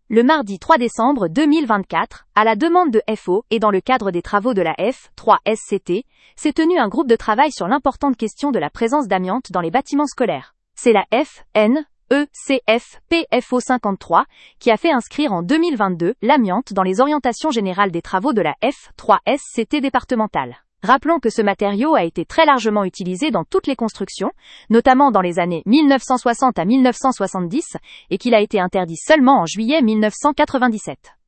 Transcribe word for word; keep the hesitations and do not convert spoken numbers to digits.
Le mardi trois décembre deux mille vingt-quatre, à la demande de F O et dans le cadre des travaux de la F trois S C T, s'est tenu un groupe de travail sur l'importante question de la présence d'amiante dans les bâtiments scolaires. C'est la F N E C F P F O cinquante-trois qui a fait inscrire en deux mille vingt-deux l'amiante dans les orientations générales des travaux de la F trois S C T départementale. Rappelons que ce matériau a été très largement utilisé dans toutes les constructions, notamment dans les années mille neuf cent soixante à mille neuf cent soixante-dix, et qu'il a été interdit seulement en juillet mille neuf cent quatre-vingt-dix-sept.